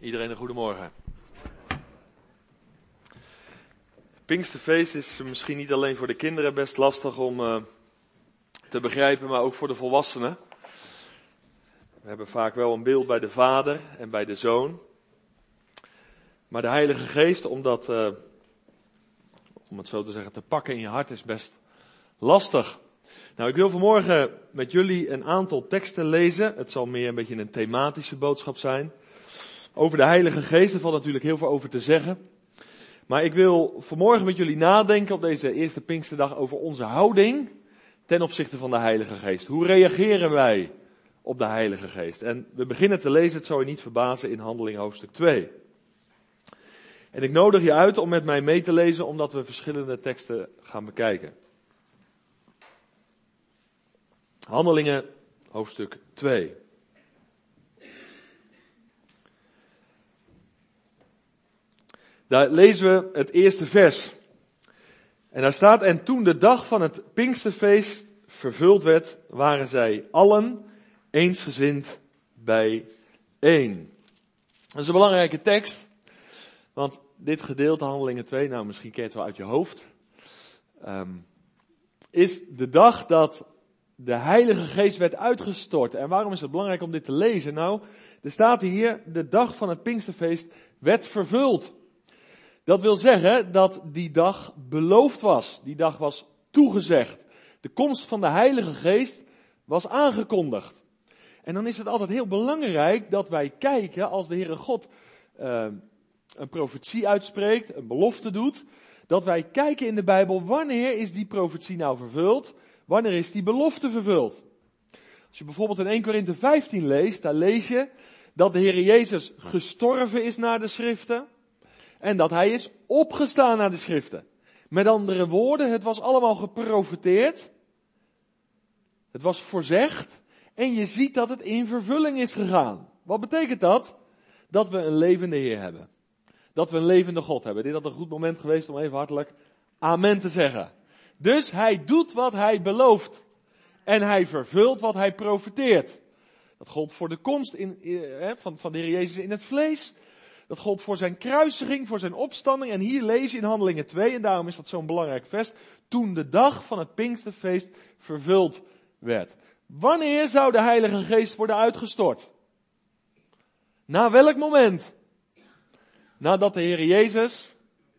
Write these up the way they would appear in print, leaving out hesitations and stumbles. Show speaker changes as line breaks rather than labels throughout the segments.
Iedereen een goedemorgen. Pinksterfeest is misschien niet alleen voor de kinderen best lastig om te begrijpen, maar ook voor de volwassenen. We hebben vaak wel een beeld bij de Vader en bij de Zoon. Maar de Heilige Geest, om het zo te zeggen, te pakken in je hart, is best lastig. Nou, ik wil vanmorgen met jullie een aantal teksten lezen. Het zal meer een beetje een thematische boodschap zijn. Over de Heilige Geest, er valt natuurlijk heel veel over te zeggen. Maar ik wil vanmorgen met jullie nadenken op deze eerste Pinksterdag over onze houding ten opzichte van de Heilige Geest. Hoe reageren wij op de Heilige Geest? En we beginnen te lezen, het zal je niet verbazen, in Handelingen hoofdstuk 2. En ik nodig je uit om met mij mee te lezen, omdat we verschillende teksten gaan bekijken. Handelingen hoofdstuk 2. Daar lezen we het eerste vers. En daar staat, en toen de dag van het Pinksterfeest vervuld werd, waren zij allen eensgezind bijeen. Dat is een belangrijke tekst, want dit gedeelte, Handelingen 2, nou misschien ken je het wel uit je hoofd, is de dag dat de Heilige Geest werd uitgestort. En waarom is het belangrijk om dit te lezen? Nou, er staat hier, de dag van het Pinksterfeest werd vervuld. Dat wil zeggen dat die dag beloofd was. Die dag was toegezegd. De komst van de Heilige Geest was aangekondigd. En dan is het altijd heel belangrijk dat wij kijken als de Heere God een profetie uitspreekt, een belofte doet. Dat wij kijken in de Bijbel, wanneer is die profetie nou vervuld? Wanneer is die belofte vervuld? Als je bijvoorbeeld in 1 Korinthe 15 leest, daar lees je dat de Heer Jezus gestorven is naar de schriften. En dat hij is opgestaan naar de schriften. Met andere woorden, het was allemaal geprofeteerd. Het was voorzegd. En je ziet dat het in vervulling is gegaan. Wat betekent dat? Dat we een levende Heer hebben. Dat we een levende God hebben. Dit had een goed moment geweest om even hartelijk amen te zeggen. Dus hij doet wat hij belooft. En hij vervult wat hij profeteert. Dat gold voor de komst van de Heer Jezus in het vlees. Dat gold voor zijn kruisiging, voor zijn opstanding. En hier lees je in Handelingen 2, en daarom is dat zo'n belangrijk vers. Toen de dag van het Pinksterfeest vervuld werd. Wanneer zou de Heilige Geest worden uitgestort? Na welk moment? Nadat de Heer Jezus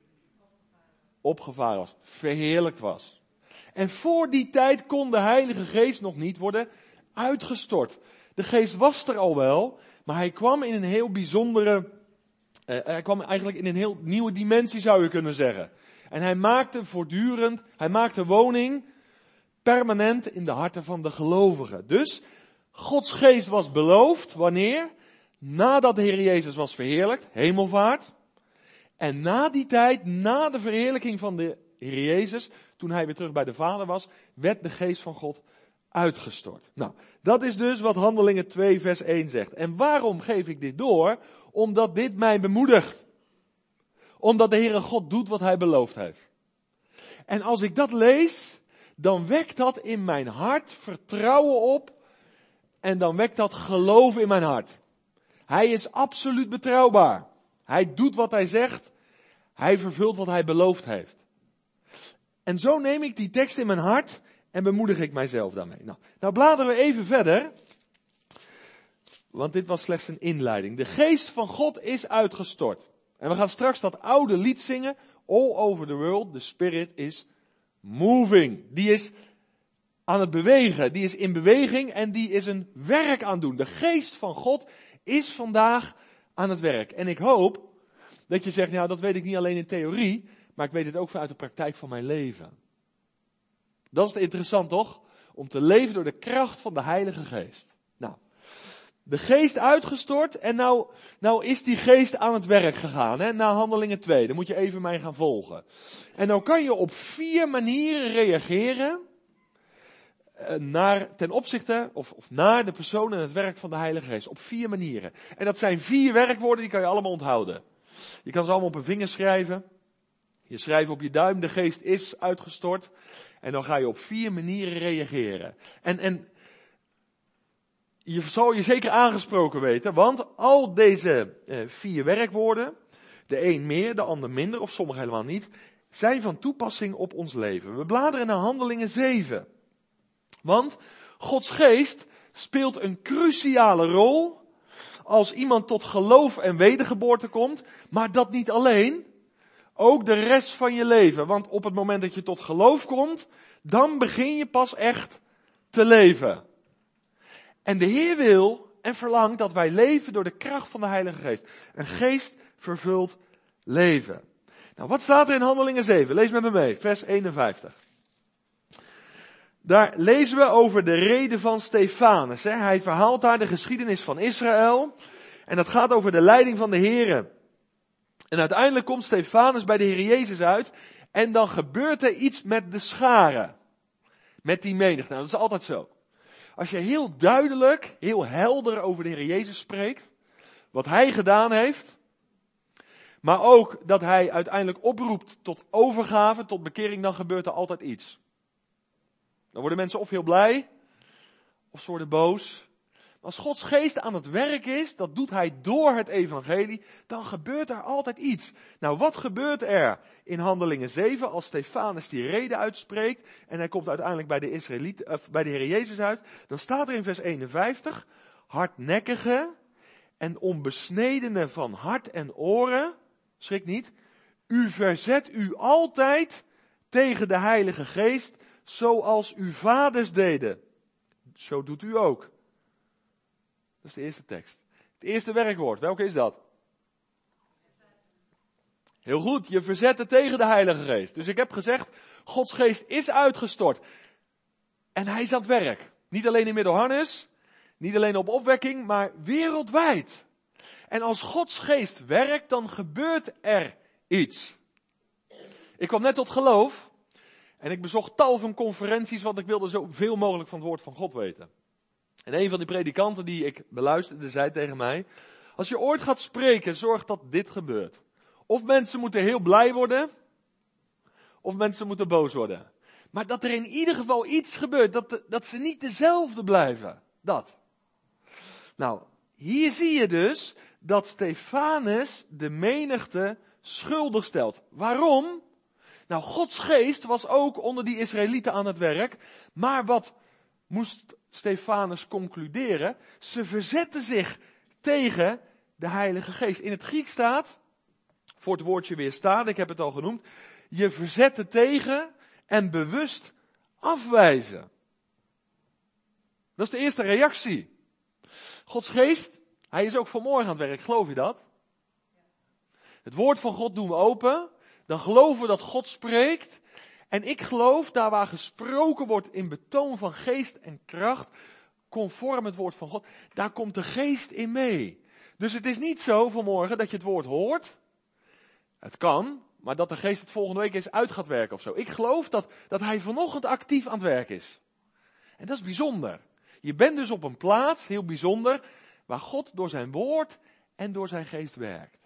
opgevaren was, verheerlijkt was. En voor die tijd kon de Heilige Geest nog niet worden uitgestort. De Geest was er al wel, maar hij kwam in een heel bijzondere... hij kwam eigenlijk in een heel nieuwe dimensie, zou je kunnen zeggen. En hij maakte woning permanent in de harten van de gelovigen. Dus Gods Geest was beloofd, wanneer? Nadat de Heer Jezus was verheerlijkt, hemelvaart. En na die tijd, na de verheerlijking van de Heer Jezus, toen hij weer terug bij de Vader was, werd de Geest van God uitgestort. Nou, dat is dus wat Handelingen 2 vers 1 zegt. En waarom geef ik dit door? Omdat dit mij bemoedigt. Omdat de Heere God doet wat hij beloofd heeft. En als ik dat lees, dan wekt dat in mijn hart vertrouwen op. En dan wekt dat geloof in mijn hart. Hij is absoluut betrouwbaar. Hij doet wat hij zegt. Hij vervult wat hij beloofd heeft. En zo neem ik die tekst in mijn hart en bemoedig ik mijzelf daarmee. Nou bladeren we even verder. Want dit was slechts een inleiding. De Geest van God is uitgestort. En we gaan straks dat oude lied zingen. All over the world, the Spirit is moving. Die is aan het bewegen. Die is in beweging en die is een werk aan het doen. De Geest van God is vandaag aan het werk. En ik hoop dat je zegt, nou dat weet ik niet alleen in theorie, maar ik weet het ook vanuit de praktijk van mijn leven. Dat is interessant toch? Om te leven door de kracht van de Heilige Geest. Nou, de Geest uitgestort en nou is die Geest aan het werk gegaan, hè, na Handelingen 2. Dan moet je even mij gaan volgen. En nou kan je op 4 manieren reageren ten opzichte of naar de persoon en het werk van de Heilige Geest. Op 4 manieren. En dat zijn 4 werkwoorden, die kan je allemaal onthouden. Je kan ze allemaal op een vinger schrijven. Je schrijft op je duim, de Geest is uitgestort. En dan ga je op 4 manieren reageren. En je zal je zeker aangesproken weten, want al deze 4 werkwoorden, de een meer, de ander minder, of sommige helemaal niet, zijn van toepassing op ons leven. We bladeren naar Handelingen 7. Want Gods geest speelt een cruciale rol als iemand tot geloof en wedergeboorte komt, maar dat niet alleen, ook de rest van je leven. Want op het moment dat je tot geloof komt, dan begin je pas echt te leven. En de Heer wil en verlangt dat wij leven door de kracht van de Heilige Geest. Een geestvervuld leven. Nou, wat staat er in Handelingen 7? Lees met me mee, vers 51. Daar lezen we over de rede van Stefanus. Hij verhaalt daar de geschiedenis van Israël. En dat gaat over de leiding van de Heer. En uiteindelijk komt Stefanus bij de Heer Jezus uit. En dan gebeurt er iets met de scharen. Met die menigte. Nou, dat is altijd zo. Als je heel duidelijk, heel helder over de Heer Jezus spreekt. Wat Hij gedaan heeft. Maar ook dat Hij uiteindelijk oproept tot overgave, tot bekering. Dan gebeurt er altijd iets. Dan worden mensen of heel blij, of ze worden boos. Als Gods geest aan het werk is, dat doet Hij door het evangelie, dan gebeurt er altijd iets. Nou, wat gebeurt er in Handelingen 7 als Stefanus die rede uitspreekt en hij komt uiteindelijk bij de Heer Jezus uit? Dan staat er in vers 51, hardnekkige en onbesnedene van hart en oren, schrik niet, u verzet u altijd tegen de Heilige Geest, zoals uw vaders deden. Zo doet u ook. Dat is de eerste tekst. Het eerste werkwoord, welke is dat? Heel goed, je verzetten tegen de Heilige Geest. Dus ik heb gezegd, Gods geest is uitgestort. En hij is aan het werk. Niet alleen in Middelharnis, niet alleen op opwekking, maar wereldwijd. En als Gods geest werkt, dan gebeurt er iets. Ik kwam net tot geloof. En ik bezocht tal van conferenties, want ik wilde zoveel mogelijk van het woord van God weten. En een van die predikanten die ik beluisterde, zei tegen mij, als je ooit gaat spreken, zorg dat dit gebeurt. Of mensen moeten heel blij worden, of mensen moeten boos worden. Maar dat er in ieder geval iets gebeurt, dat ze niet dezelfde blijven. Dat. Nou, hier zie je dus dat Stefanus de menigte schuldig stelt. Waarom? Nou, Gods geest was ook onder die Israëlieten aan het werk. Maar wat moest Stefanus concluderen? Ze verzetten zich tegen de Heilige Geest. In het Grieks staat, voor het woordje weerstaan, ik heb het al genoemd, je verzetten tegen en bewust afwijzen. Dat is de eerste reactie. Gods geest, hij is ook vanmorgen aan het werk, geloof je dat? Het woord van God doen we open. Dan geloven we dat God spreekt. En ik geloof, daar waar gesproken wordt in betoon van geest en kracht, conform het woord van God, daar komt de geest in mee. Dus het is niet zo vanmorgen dat je het woord hoort. Het kan, maar dat de geest het volgende week eens uit gaat werken of zo. Ik geloof dat hij vanochtend actief aan het werk is. En dat is bijzonder. Je bent dus op een plaats, heel bijzonder, waar God door zijn woord en door zijn geest werkt.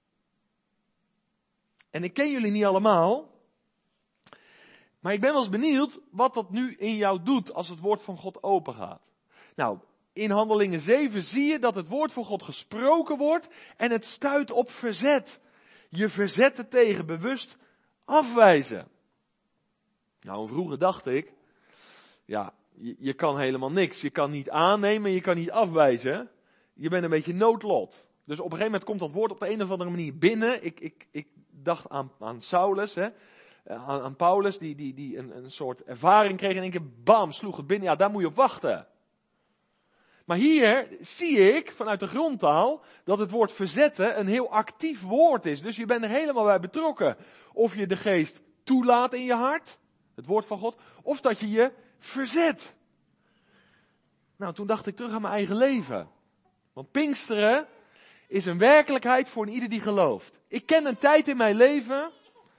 En ik ken jullie niet allemaal, maar ik ben wel eens benieuwd wat dat nu in jou doet als het woord van God open gaat. Nou, in Handelingen 7 zie je dat het woord van God gesproken wordt en het stuit op verzet. Je verzetten tegen, bewust afwijzen. Nou, vroeger dacht ik, ja, je kan helemaal niks. Je kan niet aannemen, je kan niet afwijzen. Je bent een beetje noodlot. Dus op een gegeven moment komt dat woord op de een of andere manier binnen. Ik dacht aan Saulus, aan Paulus, die een soort ervaring kreeg en in één keer bam, sloeg het binnen. Ja, daar moet je op wachten. Maar hier zie ik vanuit de grondtaal dat het woord verzetten een heel actief woord is. Dus je bent er helemaal bij betrokken. Of je de geest toelaat in je hart, het woord van God, of dat je je verzet. Nou, toen dacht ik terug aan mijn eigen leven. Want Pinksteren is een werkelijkheid voor ieder die gelooft. Ik ken een tijd in mijn leven,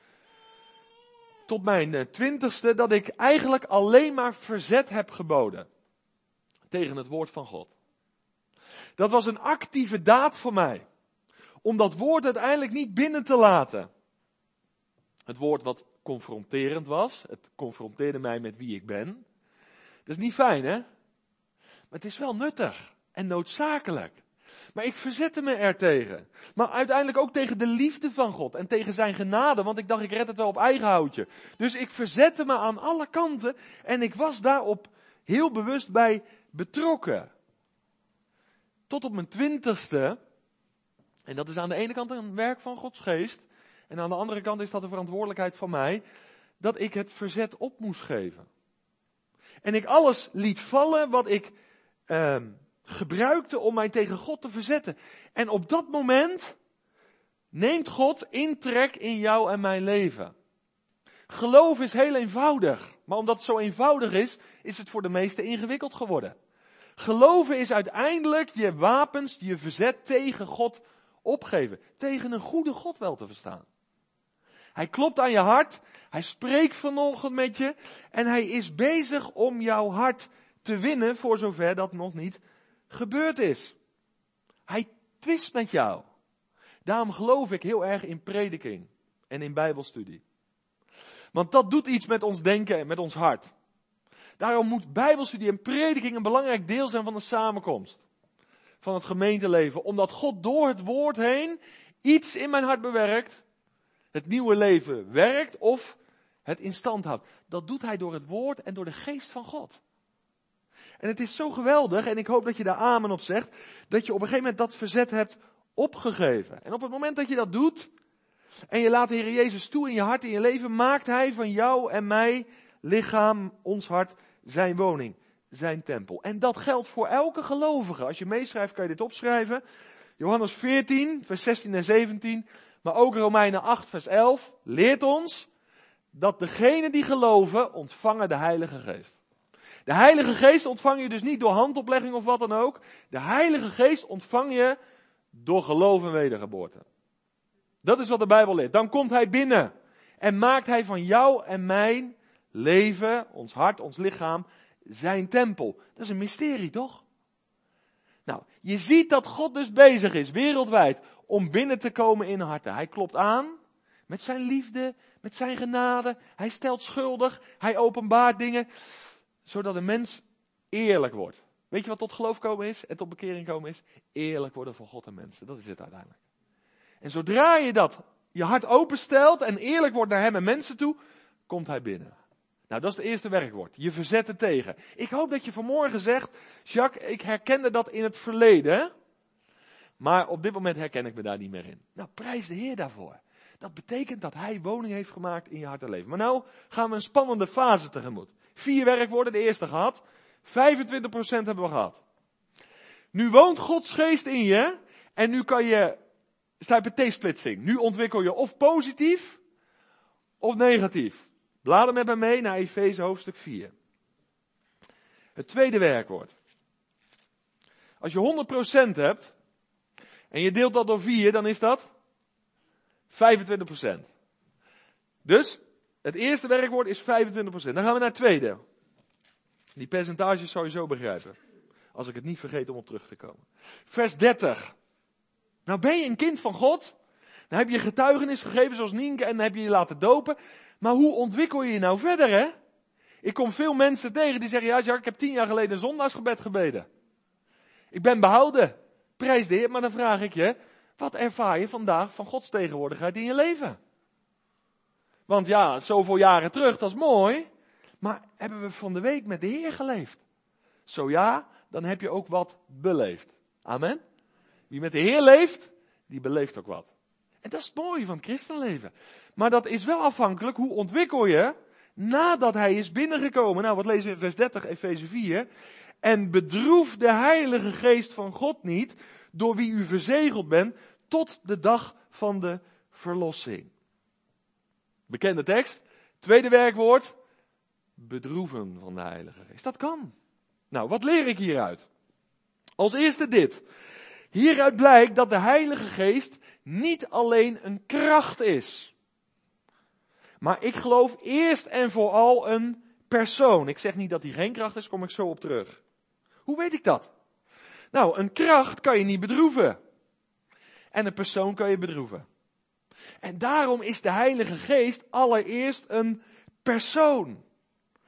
tot mijn 20ste, dat ik eigenlijk alleen maar verzet heb geboden. Tegen het woord van God. Dat was een actieve daad voor mij. Om dat woord uiteindelijk niet binnen te laten. Het woord wat confronterend was. Het confronteerde mij met wie ik ben. Dat is niet fijn, hè? Maar het is wel nuttig. en noodzakelijk. Maar ik verzette me ertegen. Maar uiteindelijk ook tegen de liefde van God en tegen zijn genade, want ik dacht ik red het wel op eigen houtje. Dus ik verzette me aan alle kanten en ik was daarop heel bewust bij betrokken. Tot op mijn 20ste, en dat is aan de ene kant een werk van Gods geest, en aan de andere kant is dat de verantwoordelijkheid van mij, dat ik het verzet op moest geven. En ik alles liet vallen wat ik gebruikte om mij tegen God te verzetten. En op dat moment neemt God intrek in jou en mijn leven. Geloof is heel eenvoudig, maar omdat het zo eenvoudig is het voor de meesten ingewikkeld geworden. Geloven is uiteindelijk je wapens, je verzet tegen God opgeven. Tegen een goede God wel te verstaan. Hij klopt aan je hart, hij spreekt vanochtend met je en hij is bezig om jouw hart te winnen voor zover dat nog niet gebeurd is. Hij twist met jou. Daarom geloof ik heel erg in prediking en in bijbelstudie. Want dat doet iets met ons denken en met ons hart. Daarom moet bijbelstudie en prediking een belangrijk deel zijn van de samenkomst. Van het gemeenteleven. Omdat God door het woord heen iets in mijn hart bewerkt. Het nieuwe leven werkt of het in stand houdt. Dat doet hij door het woord en door de geest van God. En het is zo geweldig, en ik hoop dat je daar amen op zegt, dat je op een gegeven moment dat verzet hebt opgegeven. En op het moment dat je dat doet, en je laat de Heer Jezus toe in je hart, in je leven, maakt hij van jou en mij, lichaam, ons hart, zijn woning, zijn tempel. En dat geldt voor elke gelovige. Als je meeschrijft kan je dit opschrijven. Johannes 14, vers 16 en 17, maar ook Romeinen 8, vers 11, leert ons dat degenen die geloven ontvangen de Heilige Geest. De Heilige Geest ontvang je dus niet door handoplegging of wat dan ook. De Heilige Geest ontvang je door geloof en wedergeboorte. Dat is wat de Bijbel leert. Dan komt hij binnen en maakt hij van jou en mijn leven, ons hart, ons lichaam, zijn tempel. Dat is een mysterie, toch? Nou, je ziet dat God dus bezig is, wereldwijd, om binnen te komen in harten. Hij klopt aan met zijn liefde, met zijn genade. Hij stelt schuldig, hij openbaart dingen, zodat een mens eerlijk wordt. Weet je wat tot geloof komen is en tot bekering komen is? Eerlijk worden voor God en mensen. Dat is het uiteindelijk. En zodra je dat, je hart openstelt en eerlijk wordt naar hem en mensen toe, komt hij binnen. Nou, dat is het eerste werkwoord. Je verzetten tegen. Ik hoop dat je vanmorgen zegt, Jacques, ik herkende dat in het verleden, maar op dit moment herken ik me daar niet meer in. Nou, prijs de Heer daarvoor. Dat betekent dat hij woning heeft gemaakt in je hart en leven. Maar nou gaan we een spannende fase tegemoet. 4 werkwoorden, de eerste gehad. 25% hebben we gehad. Nu woont Gods geest in je en nu kan je, sta je bij T-splitsing. Nu ontwikkel je of positief of negatief. Blader met mij mee naar Efeze hoofdstuk 4. Het tweede werkwoord. Als je 100% hebt en je deelt dat door 4, dan is dat 25%. Dus het eerste werkwoord is 25%. Dan gaan we naar het tweede. Die percentages zou je zo begrijpen. Als ik het niet vergeet om op terug te komen. Vers 30. Nou ben je een kind van God. Dan heb je getuigenis gegeven zoals Nienke en dan heb je je laten dopen. Maar hoe ontwikkel je je nou verder, hè? Ik kom veel mensen tegen die zeggen, ja Jacques, ik heb 10 jaar geleden een zondagsgebed gebeden. Ik ben behouden. Prijs de Heer, maar dan vraag ik je, wat ervaar je vandaag van Gods tegenwoordigheid in je leven? Want ja, zoveel jaren terug, dat is mooi. Maar hebben we van de week met de Heer geleefd? Zo ja, dan heb je ook wat beleefd. Amen. Wie met de Heer leeft, die beleeft ook wat. En dat is het mooie van het christenleven. Maar dat is wel afhankelijk, hoe ontwikkel je nadat hij is binnengekomen. Nou, wat lezen we in vers 30, Efeze 4. En bedroef de Heilige Geest van God niet, door wie u verzegeld bent, tot de dag van de verlossing. Bekende tekst. Tweede werkwoord. Bedroeven van de Heilige Geest. Dat kan. Nou, wat leer ik hieruit? Als eerste dit. Hieruit blijkt dat de Heilige Geest niet alleen een kracht is. Maar ik geloof eerst en vooral een persoon. Ik zeg niet dat hij geen kracht is, kom ik zo op terug. Hoe weet ik dat? Nou, een kracht kan je niet bedroeven. En een persoon kan je bedroeven. En daarom is de Heilige Geest allereerst een persoon.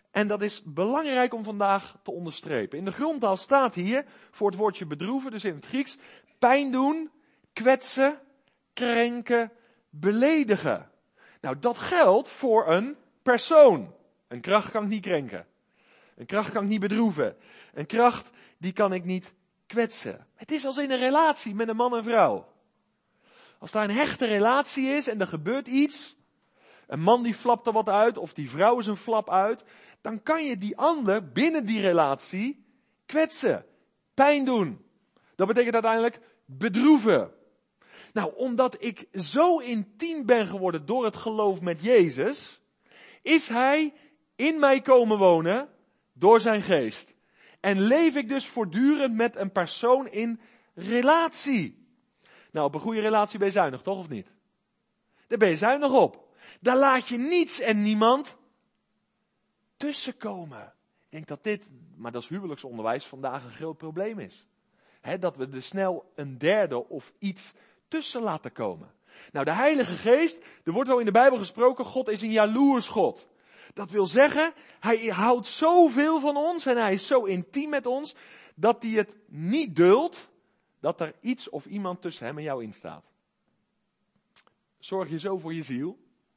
En dat is belangrijk om vandaag te onderstrepen. In de grondtaal staat hier, voor het woordje bedroeven, dus in het Grieks, pijn doen, kwetsen, krenken, beledigen. Nou, dat geldt voor een persoon. Een kracht kan ik niet krenken. Een kracht kan ik niet bedroeven. Een kracht, die kan ik niet kwetsen. Het is als in een relatie met een man en vrouw. Als daar een hechte relatie is en er gebeurt iets, een man die flapt er wat uit of die vrouw is een flap uit, dan kan je die ander binnen die relatie kwetsen, pijn doen. Dat betekent uiteindelijk bedroeven. Nou, omdat ik zo intiem ben geworden door het geloof met Jezus, is Hij in mij komen wonen door zijn geest. En leef ik dus voortdurend met een persoon in relatie. Nou, op een goede relatie ben je zuinig, toch of niet? Daar ben je zuinig op. Daar laat je niets en niemand tussenkomen. Ik denk dat dit, maar dat is huwelijksonderwijs, vandaag een groot probleem is. Dat we er snel een derde of iets tussen laten komen. Nou, de Heilige Geest, er wordt wel in de Bijbel gesproken, God is een jaloers God. Dat wil zeggen, Hij houdt zoveel van ons en Hij is zo intiem met ons, dat Hij het niet duldt dat er iets of iemand tussen Hem en jou in staat. Zorg je zo voor je ziel?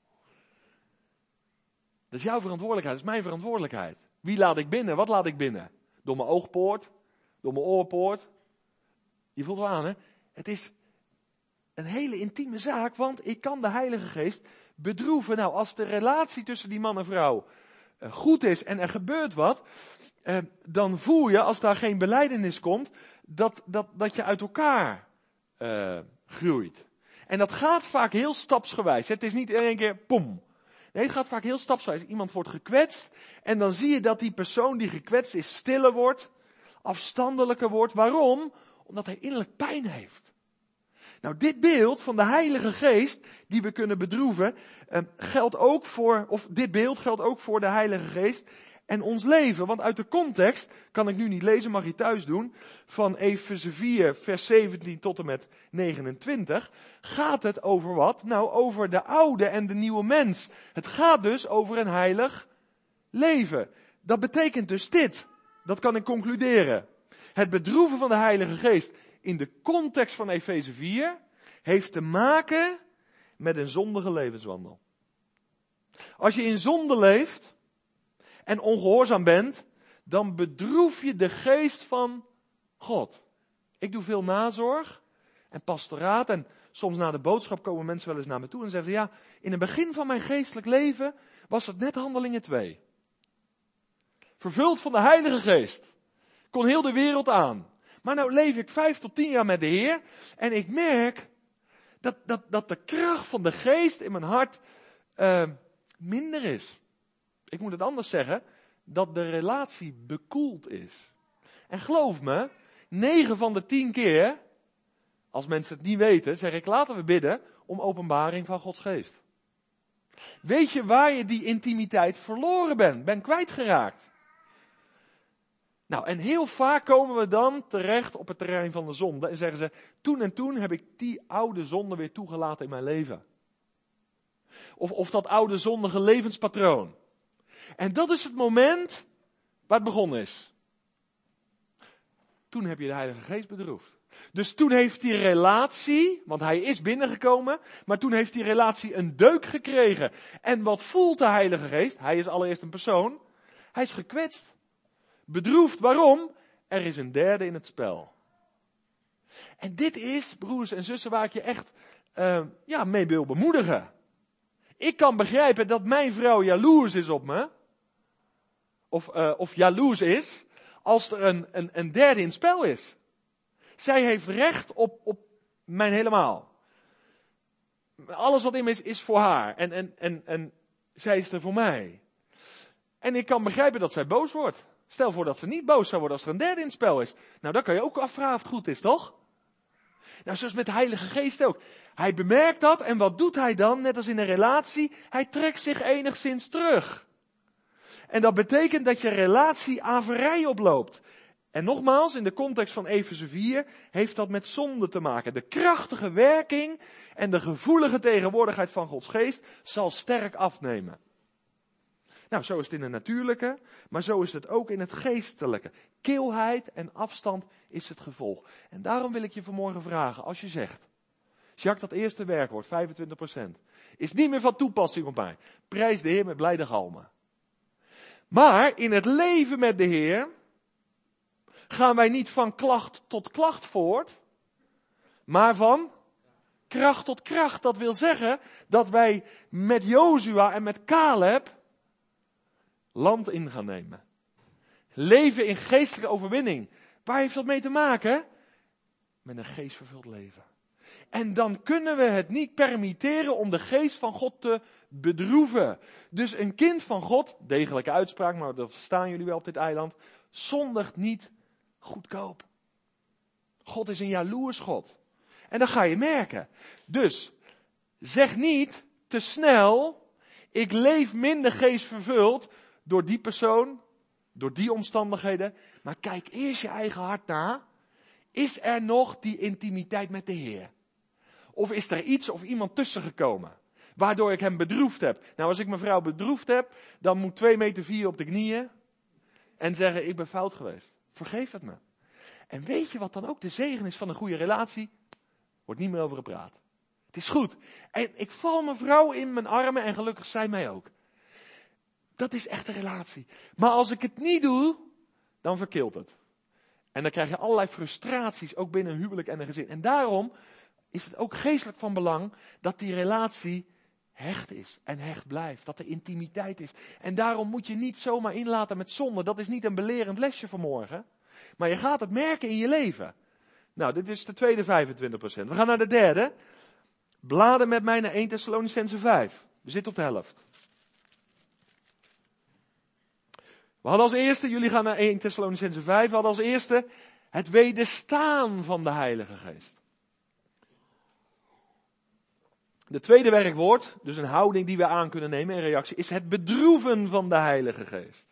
Dat is jouw verantwoordelijkheid, dat is mijn verantwoordelijkheid. Wie laat ik binnen? Wat laat ik binnen? Door mijn oogpoort? Door mijn oorpoort? Je voelt wel aan, hè? Het is een hele intieme zaak, want ik kan de Heilige Geest bedroeven. Nou, als de relatie tussen die man en vrouw goed is en er gebeurt wat, dan voel je, als daar geen belijdenis komt, dat je uit elkaar groeit. En dat gaat vaak heel stapsgewijs. Het is niet in één keer, pom. Nee, het gaat vaak heel stapsgewijs. Iemand wordt gekwetst en dan zie je dat die persoon die gekwetst is stiller wordt, afstandelijker wordt. Waarom? Omdat hij innerlijk pijn heeft. Nou, dit beeld van de Heilige Geest die we kunnen bedroeven, geldt ook voor, of dit beeld geldt ook voor de Heilige Geest en ons leven. Want uit de context, kan ik nu niet lezen, mag je thuis doen, van Efeze 4 vers 17 tot en met 29, gaat het over wat? Nou, over de oude en de nieuwe mens. Het gaat dus over een heilig leven. Dat betekent dus dit, dat kan ik concluderen. Het bedroeven van de Heilige Geest in de context van Efeze 4 heeft te maken met een zondige levenswandel. Als je in zonde leeft en ongehoorzaam bent, dan bedroef je de geest van God. Ik doe veel nazorg en pastoraat en soms na de boodschap komen mensen wel eens naar me toe en zeggen ja, in het begin van mijn geestelijk leven was het net Handelingen 2. Vervuld van de Heilige Geest. Kon heel de wereld aan. Maar nou leef ik 5 tot 10 jaar met de Heer en ik merk dat de kracht van de geest in mijn hart minder is. Ik moet het anders zeggen, dat de relatie bekoeld is. En geloof me, 9 van de 10 keer, als mensen het niet weten, zeg ik laten we bidden om openbaring van Gods geest. Weet je waar je die intimiteit verloren bent kwijtgeraakt? Nou, en heel vaak komen we dan terecht op het terrein van de zonde en zeggen ze, toen en toen heb ik die oude zonde weer toegelaten in mijn leven. Of dat oude zondige levenspatroon. En dat is het moment waar het begonnen is. Toen heb je de Heilige Geest bedroefd. Dus toen heeft die relatie, want hij is binnengekomen, maar toen heeft die relatie een deuk gekregen. En wat voelt de Heilige Geest? Hij is allereerst een persoon. Hij is gekwetst. Bedroefd, waarom? Er is een derde in het spel. En dit is, broers en zussen, waar ik je echt mee wil bemoedigen. Ik kan begrijpen dat mijn vrouw jaloers is op me. Of jaloers is, als er een derde in het spel is. Zij heeft recht op mijn helemaal. Alles wat in me is voor haar. En zij is er voor mij. En ik kan begrijpen dat zij boos wordt. Stel voor dat ze niet boos zou worden als er een derde in het spel is. Nou, dan kan je ook afvragen of het goed is, toch? Nou, zoals met de Heilige Geest ook. Hij bemerkt dat en wat doet hij dan? Net als in een relatie, hij trekt zich enigszins terug. En dat betekent dat je relatie averij oploopt. En nogmaals, in de context van Efeze 4 heeft dat met zonde te maken. De krachtige werking en de gevoelige tegenwoordigheid van Gods Geest zal sterk afnemen. Nou, zo is het in het natuurlijke, maar zo is het ook in het geestelijke. Kilheid en afstand is het gevolg. En daarom wil ik je vanmorgen vragen, als je zegt, Jacques, dat eerste werkwoord, 25%, is niet meer van toepassing op mij. Prijs de Heer met blijde galmen. Maar in het leven met de Heer gaan wij niet van klacht tot klacht voort, maar van kracht tot kracht. Dat wil zeggen dat wij met Jozua en met Caleb land in gaan nemen. Leven in geestelijke overwinning. Waar heeft dat mee te maken? Met een geestvervuld leven. En dan kunnen we het niet permitteren om de geest van God te bedroeven. Dus een kind van God, degelijke uitspraak, maar dat verstaan jullie wel op dit eiland, zondigt niet goedkoop. God is een jaloers God. En dat ga je merken. Dus, zeg niet te snel, ik leef minder geestvervuld door die persoon, door die omstandigheden. Maar kijk eerst je eigen hart na. Is er nog die intimiteit met de Heer? Of is er iets of iemand tussen gekomen, waardoor ik hem bedroefd heb? Nou, als ik mijn vrouw bedroefd heb, dan moet 2,4 meter op de knieën en zeggen, ik ben fout geweest. Vergeef het me. En weet je wat dan ook de zegen is van een goede relatie? Wordt niet meer over gepraat. Het is goed. En ik val mijn vrouw in mijn armen en gelukkig zij mij ook. Dat is echt een relatie. Maar als ik het niet doe, dan verkilt het. En dan krijg je allerlei frustraties, ook binnen een huwelijk en een gezin. En daarom is het ook geestelijk van belang dat die relatie hecht is en hecht blijft. Dat er intimiteit is. En daarom moet je niet zomaar inlaten met zonde. Dat is niet een belerend lesje vanmorgen. Maar je gaat het merken in je leven. Nou, dit is de tweede 25%. We gaan naar de derde. Bladen met mij naar 1 Thessalonicenzen 5. We zitten op de helft. We hadden als eerste, jullie gaan naar 1 Thessalonicenzen 5. We hadden als eerste het wederstaan van de Heilige Geest. De tweede werkwoord, dus een houding die we aan kunnen nemen in reactie, is het bedroeven van de Heilige Geest.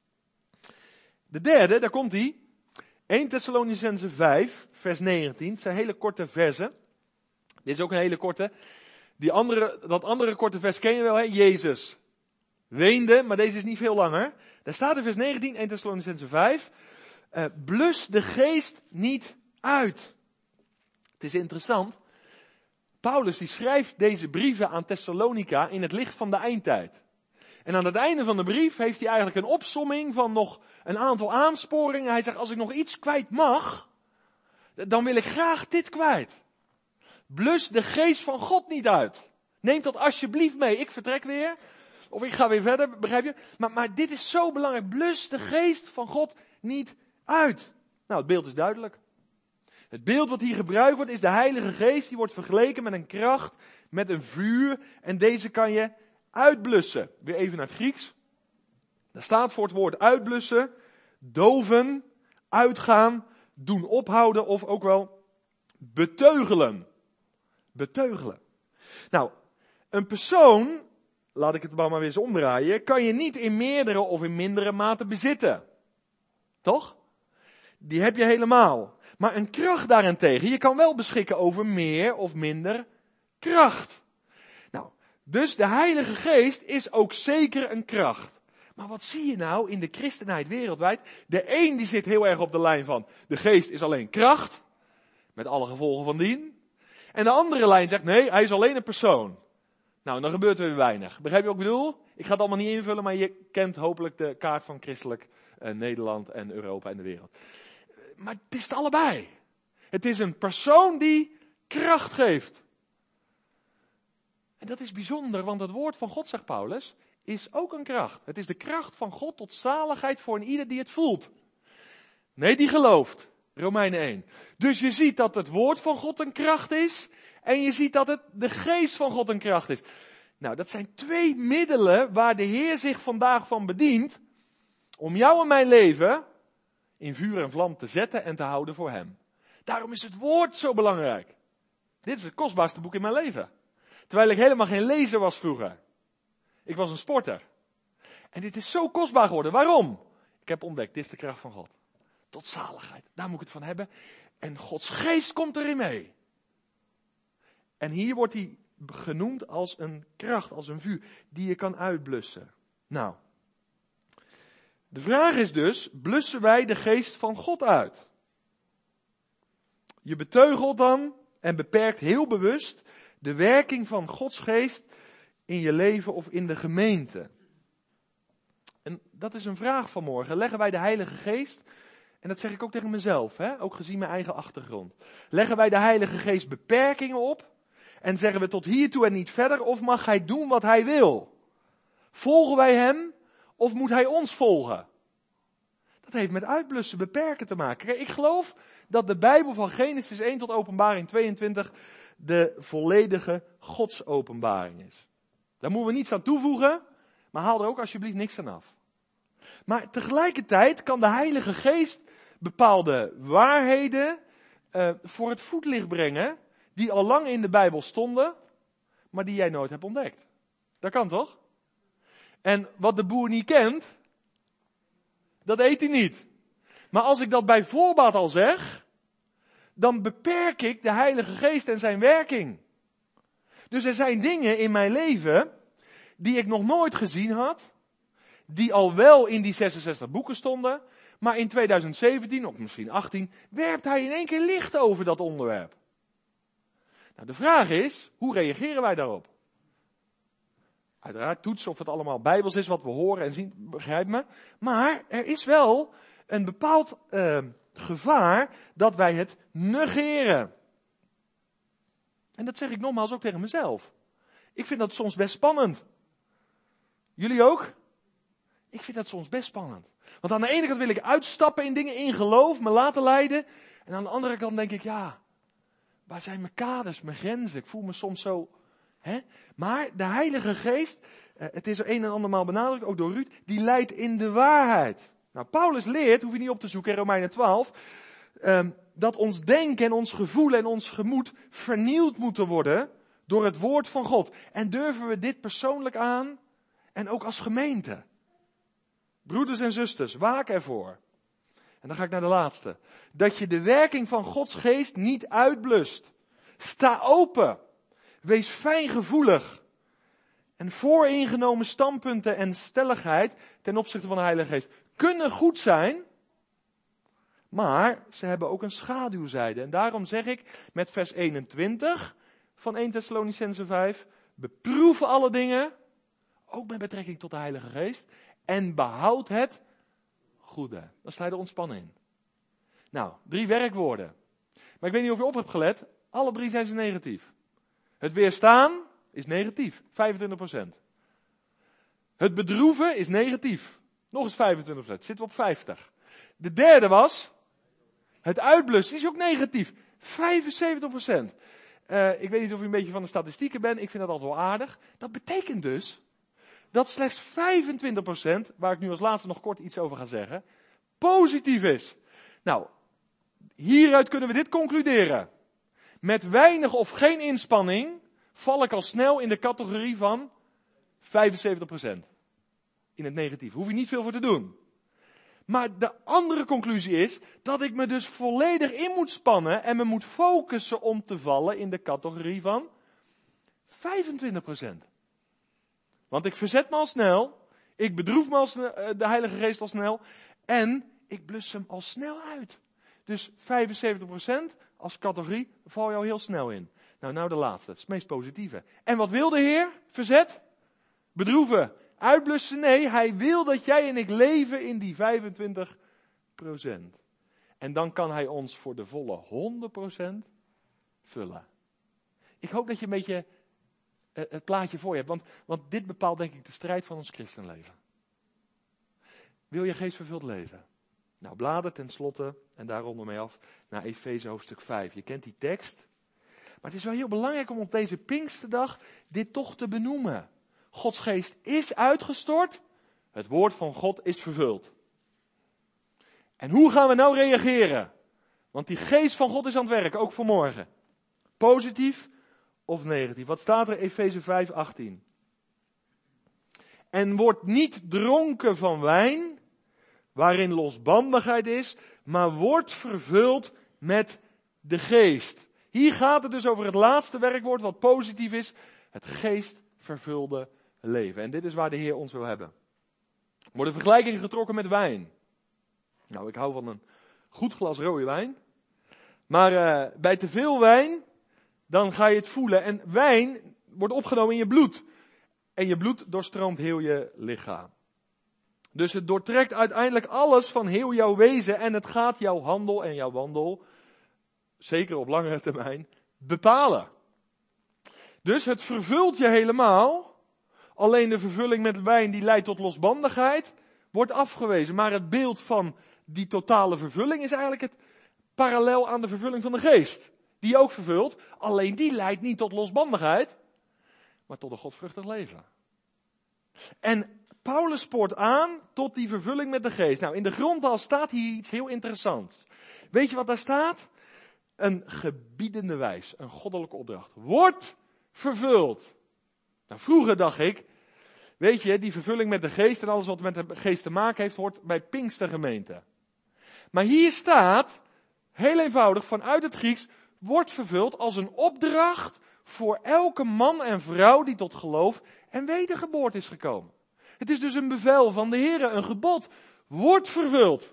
De derde, daar komt hij. 1 Thessalonicenzen 5, vers 19. Het zijn hele korte versen. Dit is ook een hele korte. Dat andere korte vers ken je wel, hè? Jezus weende, maar deze is niet veel langer. Daar staat in vers 19, 1 Thessalonicenzen 5. Blus de geest niet uit. Het is interessant. Paulus die schrijft deze brieven aan Thessalonica in het licht van de eindtijd. En aan het einde van de brief heeft hij eigenlijk een opsomming van nog een aantal aansporingen. Hij zegt, als ik nog iets kwijt mag, dan wil ik graag dit kwijt. Blus de geest van God niet uit. Neem dat alsjeblieft mee. Ik vertrek weer. Of ik ga weer verder, begrijp je? Maar dit is zo belangrijk. Blus de geest van God niet uit. Nou, het beeld is duidelijk. Het beeld wat hier gebruikt wordt is de Heilige Geest. Die wordt vergeleken met een kracht, met een vuur. En deze kan je uitblussen. Weer even naar het Grieks. Daar staat voor het woord uitblussen, doven, uitgaan, doen ophouden of ook wel beteugelen. Beteugelen. Nou, een persoon, laat ik het maar weer eens omdraaien, kan je niet in meerdere of in mindere mate bezitten. Toch? Die heb je helemaal. Maar een kracht daarentegen, je kan wel beschikken over meer of minder kracht. Nou, dus de Heilige Geest is ook zeker een kracht. Maar wat zie je nou in de christenheid wereldwijd? De een die zit heel erg op de lijn van, de Geest is alleen kracht, met alle gevolgen van dien. En de andere lijn zegt, nee, hij is alleen een persoon. Nou, dan gebeurt er weer weinig. Begrijp je wat ik bedoel? Ik ga het allemaal niet invullen, maar je kent hopelijk de kaart van christelijk Nederland en Europa en de wereld. Maar het is het allebei. Het is een persoon die kracht geeft. En dat is bijzonder, want het woord van God, zegt Paulus, is ook een kracht. Het is de kracht van God tot zaligheid voor een ieder die het voelt. Nee, die gelooft. Romeinen 1. Dus je ziet dat het woord van God een kracht is. En je ziet dat het de geest van God een kracht is. Nou, dat zijn twee middelen waar de Heer zich vandaag van bedient. Om jou en mijn leven in vuur en vlam te zetten en te houden voor hem. Daarom is het woord zo belangrijk. Dit is het kostbaarste boek in mijn leven. Terwijl ik helemaal geen lezer was vroeger. Ik was een sporter. En dit is zo kostbaar geworden. Waarom? Ik heb ontdekt, dit is de kracht van God. Tot zaligheid. Daar moet ik het van hebben. En Gods geest komt erin mee. En hier wordt hij genoemd als een kracht, als een vuur, die je kan uitblussen. Nou, De vraag is dus, blussen wij de geest van God uit? Je beteugelt dan en beperkt heel bewust de werking van Gods geest in je leven of in de gemeente. En dat is een vraag vanmorgen. Leggen wij de Heilige Geest, en dat zeg ik ook tegen mezelf, ook gezien mijn eigen achtergrond. Leggen wij de Heilige Geest beperkingen op en zeggen we tot hiertoe en niet verder, of mag Hij doen wat Hij wil? Volgen wij Hem of moet Hij ons volgen? Dat heeft met uitblussen, beperken te maken. Kijk, ik geloof dat de Bijbel van Genesis 1 tot Openbaring 22 de volledige Godsopenbaring is. Daar moeten we niets aan toevoegen, maar haal er ook alsjeblieft niks aan af. Maar tegelijkertijd kan de Heilige Geest bepaalde waarheden voor het voetlicht brengen, die al lang in de Bijbel stonden, maar die jij nooit hebt ontdekt. Dat kan toch? En wat de boer niet kent, dat eet hij niet. Maar als ik dat bij voorbaat al zeg, dan beperk ik de Heilige Geest en zijn werking. Dus er zijn dingen in mijn leven die ik nog nooit gezien had, die al wel in die 66 boeken stonden, maar in 2017 of misschien 18 werpt hij in één keer licht over dat onderwerp. Nou, de vraag is, hoe reageren wij daarop? Uiteraard toetsen of het allemaal bijbels is wat we horen en zien, begrijp me. Maar er is wel een bepaald gevaar dat wij het negeren. En dat zeg ik nogmaals ook tegen mezelf. Ik vind dat soms best spannend. Jullie ook? Ik vind dat soms best spannend. Want aan de ene kant wil ik uitstappen in dingen, in geloof, me laten leiden. En aan de andere kant denk ik, ja, waar zijn mijn kaders, mijn grenzen? Ik voel me soms zo. Maar de Heilige Geest, het is er een en andermaal benadrukt, ook door Ruud, die leidt in de waarheid. Nou, Paulus leert, hoef je niet op te zoeken in Romeinen 12, dat ons denken en ons gevoel en ons gemoed vernieuwd moeten worden door het woord van God. En durven we dit persoonlijk aan en ook als gemeente? Broeders en zusters, waak ervoor. En dan ga ik naar de laatste. Dat je de werking van Gods geest niet uitblust. Sta open. Wees fijngevoelig. En vooringenomen standpunten en stelligheid ten opzichte van de Heilige Geest kunnen goed zijn, maar ze hebben ook een schaduwzijde. En daarom zeg ik met vers 21 van 1 Thessalonicenzen 5, beproef alle dingen, ook met betrekking tot de Heilige Geest, en behoud het goede. Dan sta je er ontspannen in. Nou, 3 werkwoorden. Maar ik weet niet of je op hebt gelet, alle 3 zijn ze negatief. Het weerstaan is negatief, 25%. Het bedroeven is negatief, nog eens 25%, zitten we op 50. De derde was, het uitblussen is ook negatief, 75%. Ik weet niet of u een beetje van de statistieken bent, ik vind dat altijd wel aardig. Dat betekent dus dat slechts 25%, waar ik nu als laatste nog kort iets over ga zeggen, positief is. Nou, hieruit kunnen we dit concluderen. Met weinig of geen inspanning val ik al snel in de categorie van 75%. In het negatief. Hoef je niet veel voor te doen. Maar de andere conclusie is dat ik me dus volledig in moet spannen en me moet focussen om te vallen in de categorie van 25%. Want ik verzet me al snel, ik bedroef me al snel, de Heilige Geest al snel en ik blus hem al snel uit. Dus 75% als categorie val je al heel snel in. Nou de laatste, het is het meest positieve. En wat wil de Heer? Verzet? Bedroeven? Uitblussen? Nee, Hij wil dat jij en ik leven in die 25%. En dan kan Hij ons voor de volle 100% vullen. Ik hoop dat je een beetje het plaatje voor je hebt. Want dit bepaalt denk ik de strijd van ons christenleven. Wil je geestvervuld leven? Nou, blader tenslotte, en daar ronden we mee af, naar Efeze hoofdstuk 5. Je kent die tekst. Maar het is wel heel belangrijk om op deze Pinksterdag dit toch te benoemen. Gods geest is uitgestort. Het woord van God is vervuld. En hoe gaan we nou reageren? Want die geest van God is aan het werk, ook voor morgen. Positief of negatief? Wat staat er? Efeze 5:18. En word niet dronken van wijn, waarin losbandigheid is, maar word vervuld met de geest. Hier gaat het dus over het laatste werkwoord wat positief is. Het geestvervulde leven. En dit is waar de Heer ons wil hebben. Worden vergelijkingen getrokken met wijn. Nou, ik hou van een goed glas rode wijn. Maar bij te veel wijn, dan ga je het voelen. En wijn wordt opgenomen in je bloed. En je bloed doorstroomt heel je lichaam. Dus het doortrekt uiteindelijk alles van heel jouw wezen. En het gaat jouw handel en jouw wandel, zeker op langere termijn, bepalen. Dus het vervult je helemaal. Alleen de vervulling met wijn die leidt tot losbandigheid, wordt afgewezen. Maar het beeld van die totale vervulling is eigenlijk het parallel aan de vervulling van de geest. Die je ook vervult. Alleen die leidt niet tot losbandigheid, maar tot een godvruchtig leven. En Paulus spoort aan tot die vervulling met de geest. Nou, in de grondtaal staat hier iets heel interessants. Weet je wat daar staat? Een gebiedende wijs, een goddelijke opdracht. Wordt vervuld. Nou, vroeger dacht ik, weet je, die vervulling met de geest en alles wat met de geest te maken heeft, hoort bij Pinkstergemeente. Maar hier staat, heel eenvoudig, vanuit het Grieks, wordt vervuld als een opdracht voor elke man en vrouw die tot geloof en wedergeboorte is gekomen. Het is dus een bevel van de Heere, een gebod. Wordt vervuld.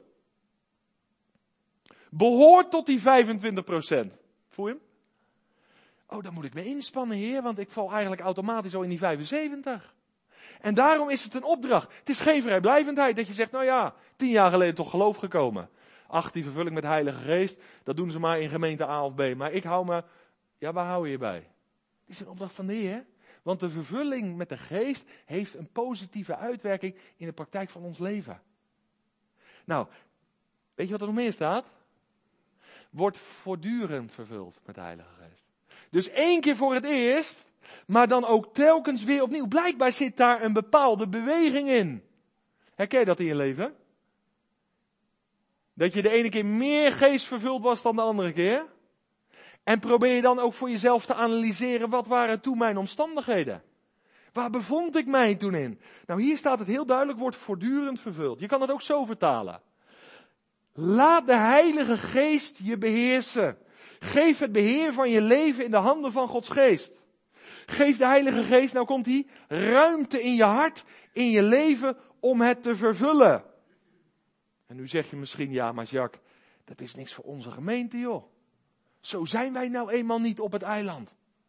Behoort tot die 25%. Voel je hem? Oh, dan moet ik me inspannen, Heer, want ik val eigenlijk automatisch al in die 75. En daarom is het een opdracht. Het is geen vrijblijvendheid dat je zegt, nou ja, 10 jaar geleden toch geloof gekomen. Ach, die vervulling met Heilige Geest, dat doen ze maar in gemeente A of B. Maar ik hou me, ja, waar hou je je bij? Het is een opdracht van de Heer. Want de vervulling met de Geest heeft een positieve uitwerking in de praktijk van ons leven. Nou, weet je wat er nog meer staat? Wordt voortdurend vervuld met de Heilige Geest. Dus 1 keer voor het eerst, maar dan ook telkens weer opnieuw. Blijkbaar zit daar een bepaalde beweging in. Herken je dat in je leven? Dat je de ene keer meer geestvervuld was dan de andere keer? En probeer je dan ook voor jezelf te analyseren, wat waren toen mijn omstandigheden? Waar bevond ik mij toen in? Nou, hier staat het heel duidelijk, wordt voortdurend vervuld. Je kan het ook zo vertalen. Laat de Heilige Geest je beheersen. Geef het beheer van je leven in de handen van Gods Geest. Geef de Heilige Geest, nou komt hij, ruimte in je hart, in je leven, om het te vervullen. En nu zeg je misschien, ja maar Jacques, dat is niks voor onze gemeente joh. Zo zijn wij nou eenmaal niet op het eiland.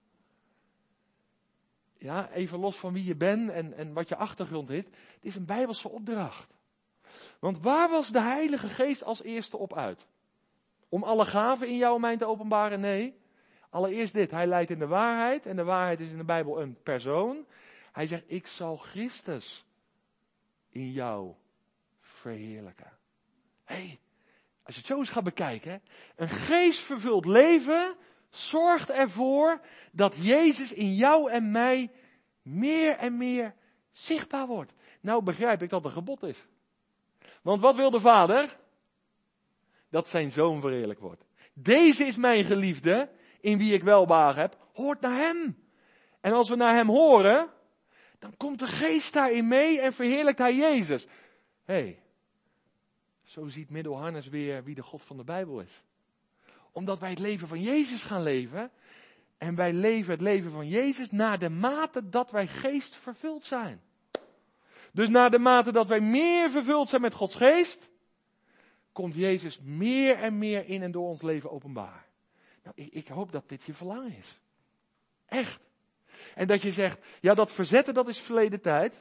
Ja, even los van wie je bent en wat je achtergrond is. Het is een Bijbelse opdracht. Want waar was de Heilige Geest als eerste op uit? Om alle gaven in jou en mij te openbaren? Nee. Allereerst dit, hij leidt in de waarheid. En de waarheid is in de Bijbel een persoon. Hij zegt, ik zal Christus in jou verheerlijken. Hé, als je het zo eens gaat bekijken. Een geestvervuld leven zorgt ervoor dat Jezus in jou en mij meer en meer zichtbaar wordt. Nou begrijp ik dat het een gebod is. Want wat wil de Vader? Dat zijn Zoon verheerlijk wordt. Deze is mijn geliefde, in wie ik welbehagen heb. Hoort naar hem. En als we naar hem horen, dan komt de Geest daarin mee en verheerlijkt hij Jezus. Hé, zo ziet Middelharnis weer wie de God van de Bijbel is. Omdat wij het leven van Jezus gaan leven. En wij leven het leven van Jezus naar de mate dat wij geest vervuld zijn. Dus naar de mate dat wij meer vervuld zijn met Gods Geest, komt Jezus meer en meer in en door ons leven openbaar. Nou, ik hoop dat dit je verlangen is. Echt. En dat je zegt, ja dat verzetten dat is verleden tijd.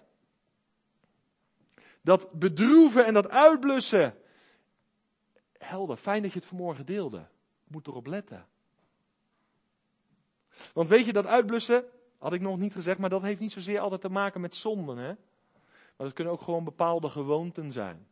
Dat bedroeven en dat uitblussen. Helder, fijn dat je het vanmorgen deelde. Moet erop letten. Want weet je, dat uitblussen, had ik nog niet gezegd, maar dat heeft niet zozeer altijd te maken met zonden. Hè? Maar dat kunnen ook gewoon bepaalde gewoonten zijn.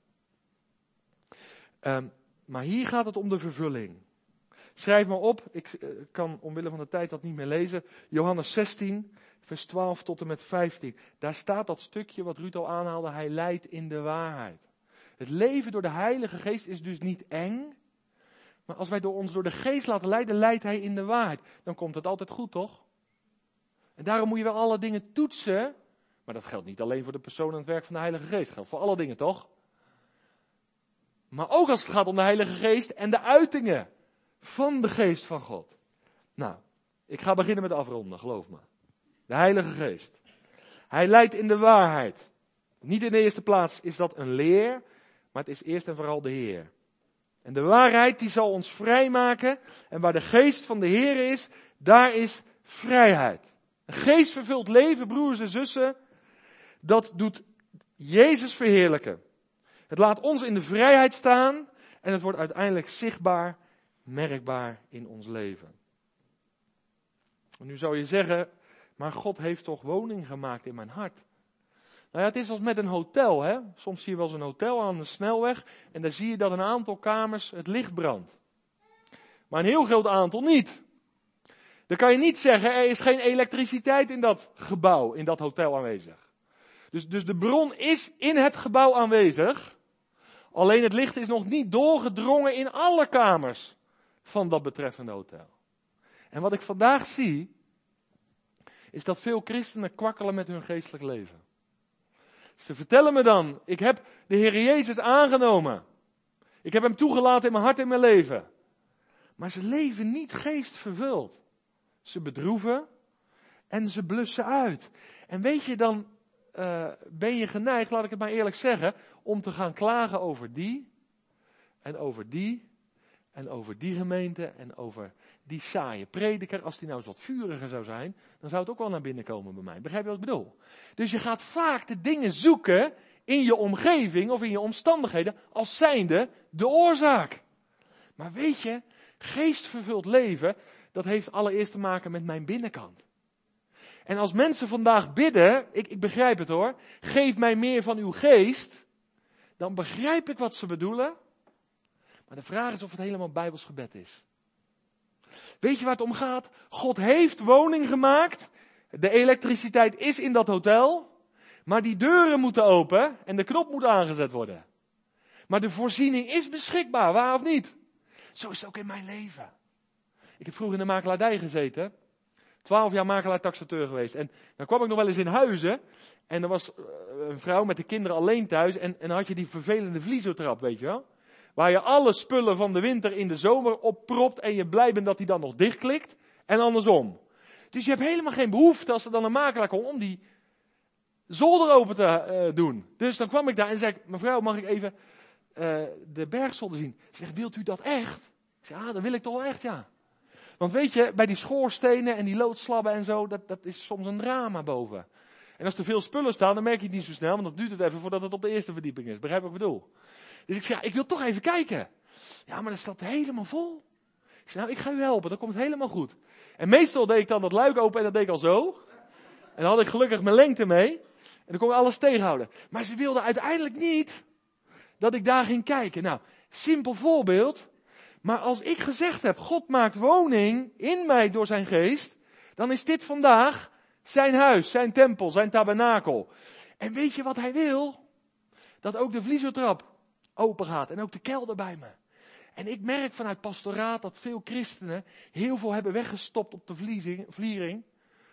Maar hier gaat het om de vervulling. Schrijf maar op, ik kan omwille van de tijd dat niet meer lezen. Johannes 16, vers 12 tot en met 15. Daar staat dat stukje wat Ruud al aanhaalde, hij leidt in de waarheid. Het leven door de Heilige Geest is dus niet eng. Maar als wij ons door de Geest laten leiden, leidt hij in de waarheid. Dan komt het altijd goed, toch? En daarom moet je wel alle dingen toetsen. Maar dat geldt niet alleen voor de persoon en het werk van de Heilige Geest. Dat geldt voor alle dingen, toch? Maar ook als het gaat om de Heilige Geest en de uitingen van de Geest van God. Nou, ik ga beginnen met afronden, geloof me. De Heilige Geest. Hij leidt in de waarheid. Niet in de eerste plaats is dat een leer, maar het is eerst en vooral de Heer. En de waarheid die zal ons vrijmaken. En waar de geest van de Heer is, daar is vrijheid. Een geestvervuld leven, broers en zussen, dat doet Jezus verheerlijken. Het laat ons in de vrijheid staan en het wordt uiteindelijk zichtbaar, merkbaar in ons leven. En nu zou je zeggen, maar God heeft toch woning gemaakt in mijn hart. Nou ja, het is als met een hotel, hè. Soms zie je wel eens een hotel aan de snelweg en daar zie je dat een aantal kamers het licht brandt. Maar een heel groot aantal niet. Dan kan je niet zeggen, er is geen elektriciteit in dat gebouw, in dat hotel aanwezig. Dus de bron is in het gebouw aanwezig. Alleen het licht is nog niet doorgedrongen in alle kamers van dat betreffende hotel. En wat ik vandaag zie, is dat veel christenen kwakkelen met hun geestelijk leven. Ze vertellen me dan, ik heb de Heer Jezus aangenomen. Ik heb hem toegelaten in mijn hart en mijn leven. Maar ze leven niet geestvervuld. Ze bedroeven en ze blussen uit. En weet je, dan ben je geneigd, laat ik het maar eerlijk zeggen, om te gaan klagen over die en over die en over die gemeente en over die saaie prediker. Als die nou eens wat vuriger zou zijn, dan zou het ook wel naar binnen komen bij mij. Begrijp je wat ik bedoel? Dus je gaat vaak de dingen zoeken in je omgeving of in je omstandigheden als zijnde de oorzaak. Maar weet je, geestvervuld leven, dat heeft allereerst te maken met mijn binnenkant. En als mensen vandaag bidden, ik begrijp het hoor, geef mij meer van uw geest, dan begrijp ik wat ze bedoelen. Maar de vraag is of het helemaal Bijbels gebed is. Weet je waar het om gaat? God heeft woning gemaakt, de elektriciteit is in dat hotel, maar die deuren moeten open en de knop moet aangezet worden. Maar de voorziening is beschikbaar, waar of niet? Zo is het ook in mijn leven. Ik heb vroeger in de makelaardij gezeten. 12 jaar makelaar-taxateur geweest. En dan kwam ik nog wel eens in Huizen. En er was een vrouw met de kinderen alleen thuis. En dan had je die vervelende vliezotrap, weet je wel. Waar je alle spullen van de winter in de zomer oppropt. En je blij bent dat die dan nog dichtklikt. En andersom. Dus je hebt helemaal geen behoefte als er dan een makelaar komt om die zolder open te doen. Dus dan kwam ik daar en zei ik, mevrouw, mag ik even de bergzolder zien? Ze zegt, wilt u dat echt? Ik zeg, dat wil ik toch wel echt, ja. Want weet je, bij die schoorstenen en die loodslabben en zo, dat is soms een drama boven. En als er veel spullen staan, dan merk je het niet zo snel, want dan duurt het even voordat het op de eerste verdieping is. Begrijp wat ik bedoel? Dus ik zeg, ik wil toch even kijken. Ja, maar dat staat helemaal vol. Ik zeg, nou, ik ga u helpen, dan komt het helemaal goed. En meestal deed ik dan dat luik open en dat deed ik al zo. En dan had ik gelukkig mijn lengte mee. En dan kon ik alles tegenhouden. Maar ze wilden uiteindelijk niet dat ik daar ging kijken. Nou, simpel voorbeeld. Maar als ik gezegd heb, God maakt woning in mij door zijn geest, dan is dit vandaag zijn huis, zijn tempel, zijn tabernakel. En weet je wat hij wil? Dat ook de vliezotrap open gaat en ook de kelder bij me. En ik merk vanuit pastoraat dat veel christenen heel veel hebben weggestopt op de vliering.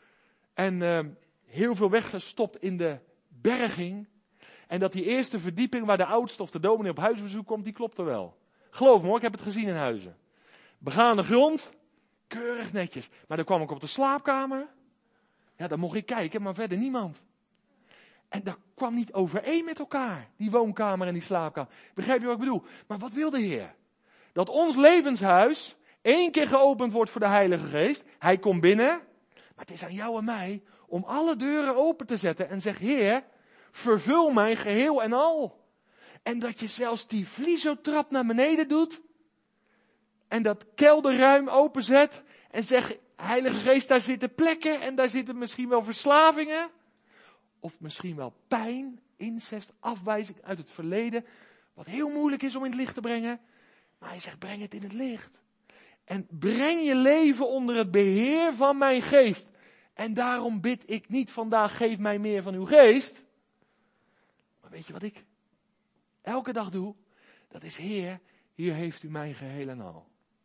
En heel veel weggestopt in de berging. En dat die eerste verdieping waar de oudste of de dominee op huisbezoek komt, die klopt er wel. Geloof me hoor, ik heb het gezien in Huizen. Begaande grond, keurig netjes. Maar dan kwam ik op de slaapkamer. Ja, dan mocht ik kijken, maar verder niemand. En dat kwam niet overeen met elkaar, die woonkamer en die slaapkamer. Begrijp je wat ik bedoel? Maar wat wil de Heer? Dat ons levenshuis 1 keer geopend wordt voor de Heilige Geest. Hij komt binnen, maar het is aan jou en mij om alle deuren open te zetten en zeg, Heer, vervul mij geheel en al. En dat je zelfs die vliezotrap naar beneden doet. En dat kelderruim openzet. En zeg, Heilige Geest, daar zitten plekken. En daar zitten misschien wel verslavingen. Of misschien wel pijn, incest, afwijzing uit het verleden. Wat heel moeilijk is om in het licht te brengen. Maar hij zegt, breng het in het licht. En breng je leven onder het beheer van mijn geest. En daarom bid ik niet vandaag, geef mij meer van uw geest. Maar weet je wat ik elke dag doe? Dat is, Heer, hier heeft u mijn geheel en al.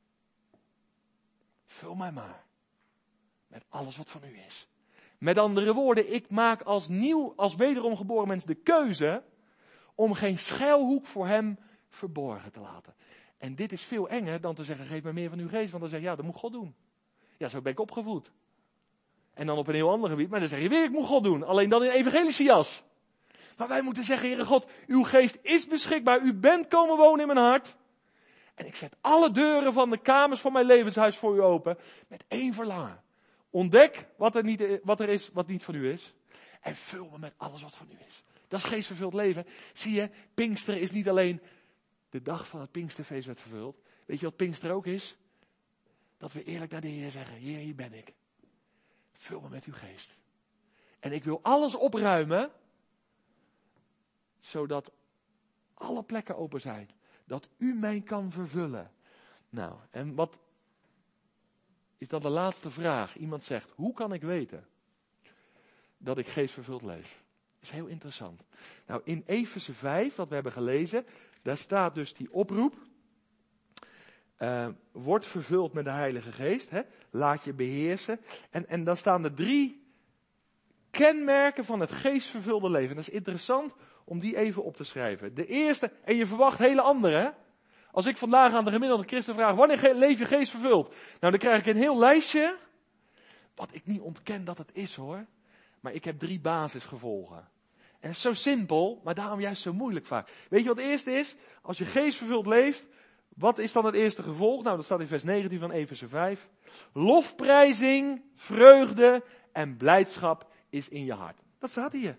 Vul mij maar. Met alles wat van u is. Met andere woorden, ik maak als wederom geboren mens de keuze om geen schuilhoek voor hem verborgen te laten. En dit is veel enger dan te zeggen, geef mij meer van uw geest. Want dan zeg je, ja, dat moet God doen. Ja, zo ben ik opgevoed. En dan op een heel ander gebied, maar dan zeg je weer, ik moet God doen. Alleen dan in evangelische jas. Maar wij moeten zeggen, Heere God, uw geest is beschikbaar. U bent komen wonen in mijn hart. En ik zet alle deuren van de kamers van mijn levenshuis voor u open. Met één verlangen. Ontdek wat er is wat niet van u is. En vul me met alles wat van u is. Dat is geestvervuld leven. Zie je, Pinksteren is niet alleen de dag van het Pinksterfeest werd vervuld. Weet je wat Pinkster ook is? Dat we eerlijk naar de Heer zeggen, Heer, hier ben ik. Vul me met uw geest. En ik wil alles opruimen, zodat alle plekken open zijn. Dat u mij kan vervullen. Nou, en wat is dan de laatste vraag? Iemand zegt, hoe kan ik weten dat ik geestvervuld leef? Dat is heel interessant. Nou, in Efeze 5, wat we hebben gelezen, daar staat dus die oproep. Word vervuld met de Heilige Geest. Hè? Laat je beheersen. En dan staan er 3 kenmerken van het geestvervulde leven. En dat is interessant om die even op te schrijven. De eerste, en je verwacht hele andere. Hè? Als ik vandaag aan de gemiddelde christen vraag, wanneer leef je geestvervuld? Nou, dan krijg ik een heel lijstje. Wat ik niet ontken dat het is hoor. Maar ik heb 3 basisgevolgen. En het is zo simpel, maar daarom juist zo moeilijk vaak. Weet je wat het eerste is? Als je geestvervuld leeft, wat is dan het eerste gevolg? Nou, dat staat in vers 19 van Efeze 5. Lofprijzing, vreugde en blijdschap is in je hart. Dat staat hier.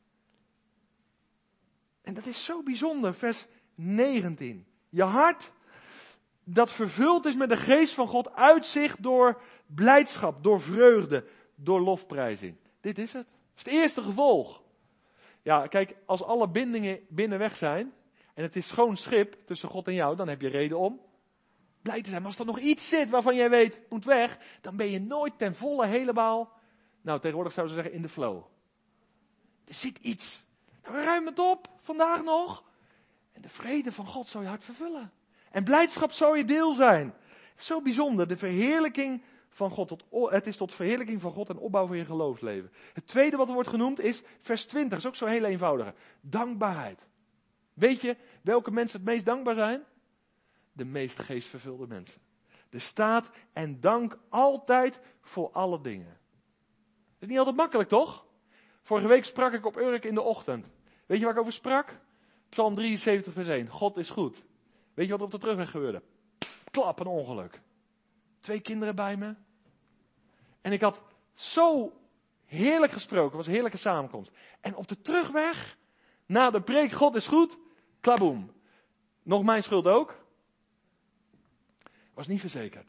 En dat is zo bijzonder, vers 19. Je hart, dat vervuld is met de geest van God, uitzicht door blijdschap, door vreugde, door lofprijzing. Dit is het. Dat is het eerste gevolg. Ja, kijk, als alle bindingen binnen weg zijn, en het is schoon schip tussen God en jou, dan heb je reden om blij te zijn. Maar als er nog iets zit waarvan jij weet, moet weg, dan ben je nooit ten volle helemaal, nou tegenwoordig zouden ze zeggen, in de flow. Er zit iets. Nou, ruim het op, vandaag nog. En de vrede van God zal je hart vervullen. En blijdschap zal je deel zijn. Het is zo bijzonder, de verheerlijking van God. Het is tot verheerlijking van God en opbouw van je geloofsleven. Het tweede wat er wordt genoemd is vers 20. Dat is ook zo heel eenvoudig. Dankbaarheid. Weet je welke mensen het meest dankbaar zijn? De meest geestvervulde mensen. Er staat en dank altijd voor alle dingen. Dat is niet altijd makkelijk, toch? Vorige week sprak ik op Urk in de ochtend. Weet je waar ik over sprak? Psalm 73 vers 1. God is goed. Weet je wat op de terugweg gebeurde? Klap, een ongeluk. 2 kinderen bij me. En ik had zo heerlijk gesproken. Het was een heerlijke samenkomst. En op de terugweg, na de preek, God is goed, klaboem. Nog mijn schuld ook. Was niet verzekerd.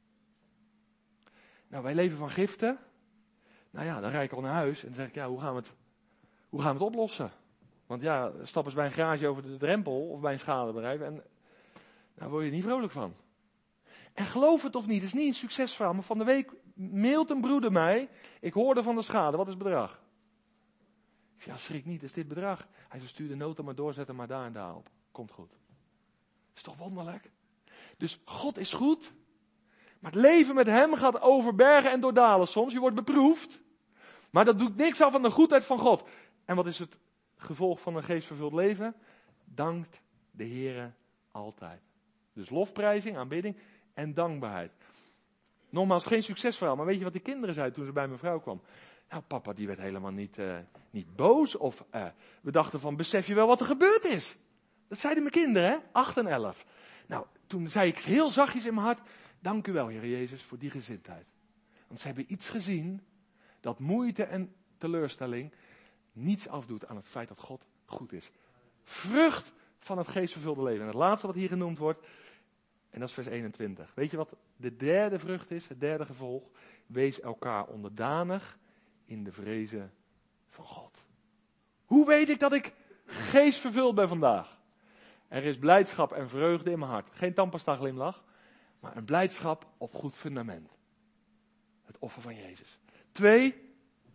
Nou, wij leven van giften. Nou ja, dan rijd ik al naar huis en dan zeg ik, ja, hoe gaan we het oplossen? Want ja, stappen ze bij een garage over de drempel of bij een schadebedrijf en daar word je niet vrolijk van. En geloof het of niet, het is niet een succesverhaal, maar van de week mailt een broeder mij, ik hoorde van de schade, wat is het bedrag? Ik zeg, ja, schrik niet, is dit bedrag? Hij zei, stuur de nota maar door, zet hem maar daar en daar op. Komt goed. Is toch wonderlijk? Dus God is goed, maar het leven met hem gaat over bergen en door dalen soms. Je wordt beproefd, maar dat doet niks af aan de goedheid van God. En wat is het gevolg van een geestvervuld leven? Dankt de Heere altijd. Dus lofprijzing, aanbidding en dankbaarheid. Nogmaals, geen succesverhaal, maar weet je wat die kinderen zeiden toen ze bij mijn vrouw kwam? Nou, papa die werd helemaal niet boos of we dachten van, besef je wel wat er gebeurd is? Dat zeiden mijn kinderen, hè? 8 en 11. Nou, toen zei ik heel zachtjes in mijn hart, dank u wel, Heer Jezus, voor die gezindheid. Want ze hebben iets gezien dat moeite en teleurstelling niets afdoet aan het feit dat God goed is. Vrucht van het geestvervulde leven. En het laatste wat hier genoemd wordt, en dat is vers 21. Weet je wat de derde vrucht is, het derde gevolg? Wees elkaar onderdanig in de vrezen van God. Hoe weet ik dat ik geestvervuld ben vandaag? Er is blijdschap en vreugde in mijn hart. Geen tandpasta glimlach, maar een blijdschap op goed fundament. Het offer van Jezus. 2,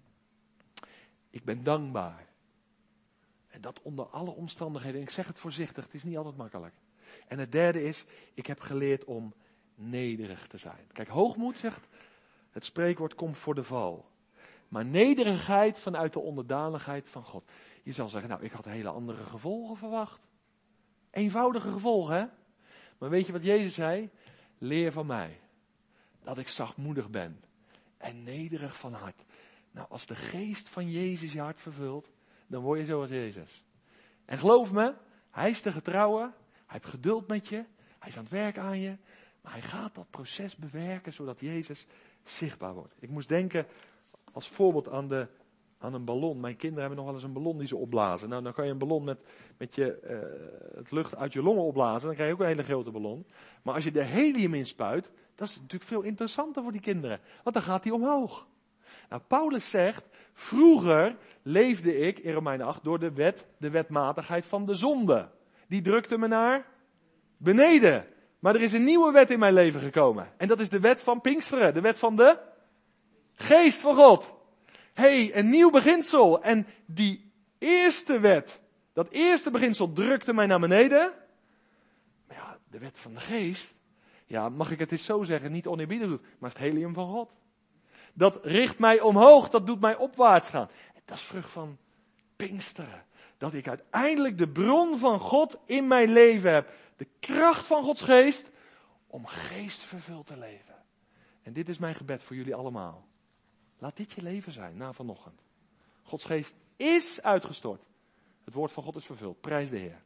ik ben dankbaar. En dat onder alle omstandigheden. Ik zeg het voorzichtig, het is niet altijd makkelijk. En het derde is, ik heb geleerd om nederig te zijn. Kijk, hoogmoed, zegt het spreekwoord, komt voor de val. Maar nederigheid vanuit de onderdanigheid van God. Je zal zeggen, nou, ik had hele andere gevolgen verwacht. Eenvoudige gevolgen, hè? Maar weet je wat Jezus zei? Leer van mij dat ik zachtmoedig ben en nederig van hart. Nou, als de geest van Jezus je hart vervult, dan word je zoals Jezus. En geloof me, hij is de getrouwe, hij heeft geduld met je, hij is aan het werk aan je, maar hij gaat dat proces bewerken zodat Jezus zichtbaar wordt. Ik moest denken als voorbeeld aan een ballon. Mijn kinderen hebben nog wel eens een ballon die ze opblazen. Nou, dan kan je een ballon met het lucht uit je longen opblazen, dan krijg je ook een hele grote ballon. Maar als je er helium in spuit, dat is natuurlijk veel interessanter voor die kinderen, want dan gaat die omhoog. Nou, Paulus zegt, vroeger leefde ik, in Romeinen 8, door de wetmatigheid van de zonde. Die drukte me naar beneden. Maar er is een nieuwe wet in mijn leven gekomen. En dat is de wet van Pinksteren, de wet van de Geest van God. Een nieuw beginsel. En die eerste wet, dat eerste beginsel drukte mij naar beneden. Maar ja, de wet van de Geest, ja, mag ik het eens zo zeggen, niet oneerbiedig, maar het helium van God. Dat richt mij omhoog, dat doet mij opwaarts gaan. Dat is vrucht van Pinksteren. Dat ik uiteindelijk de bron van God in mijn leven heb. De kracht van Gods geest om geestvervuld te leven. En dit is mijn gebed voor jullie allemaal. Laat dit je leven zijn na vanochtend. Gods geest is uitgestort. Het woord van God is vervuld. Prijs de Heer.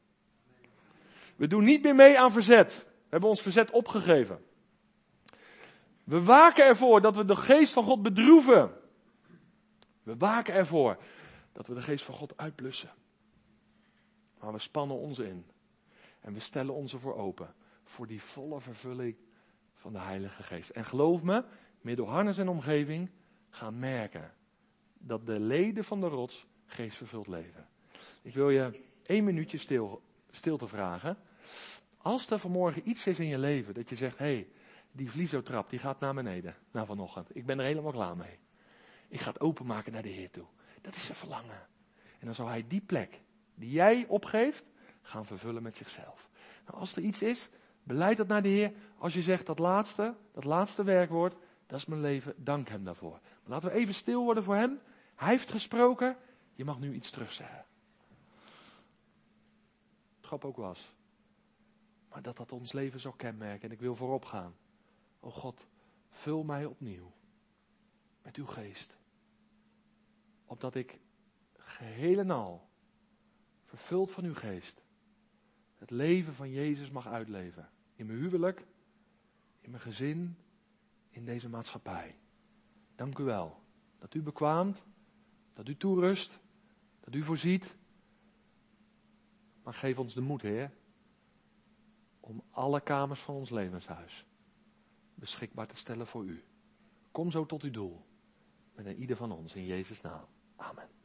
We doen niet meer mee aan verzet. We hebben ons verzet opgegeven. We waken ervoor dat we de geest van God bedroeven. We waken ervoor dat we de geest van God uitblussen. Maar we spannen ons in. En we stellen ons ervoor open. Voor die volle vervulling van de Heilige Geest. En geloof me, Middelharnis en omgeving gaan merken dat de leden van de rots geestvervuld leven. Ik wil je 1 minuutje stilte vragen. Als er vanmorgen iets is in je leven dat je zegt, die vliezotrap die gaat naar beneden, na vanochtend. Ik ben er helemaal klaar mee. Ik ga het openmaken naar de Heer toe. Dat is zijn verlangen. En dan zal hij die plek die jij opgeeft, gaan vervullen met zichzelf. Nou, als er iets is, beleid dat naar de Heer. Als je zegt dat laatste werkwoord, dat is mijn leven, dank hem daarvoor. Maar laten we even stil worden voor hem. Hij heeft gesproken, je mag nu iets terugzeggen. Het grap ook was. Maar dat ons leven zou kenmerken en ik wil voorop gaan. O God, vul mij opnieuw met uw geest. Opdat ik geheel en al, vervuld van uw geest, het leven van Jezus mag uitleven. In mijn huwelijk, in mijn gezin, in deze maatschappij. Dank u wel dat u bekwaamt, dat u toerust, dat u voorziet. Maar geef ons de moed, Heer, om alle kamers van ons levenshuis beschikbaar te stellen voor u. Kom zo tot uw doel, met een ieder van ons in Jezus' naam. Amen.